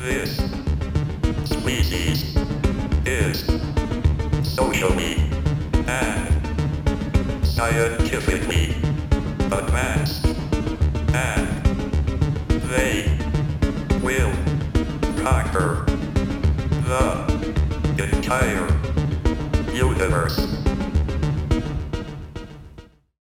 This species is socially and scientifically advanced, and they will conquer the entire universe.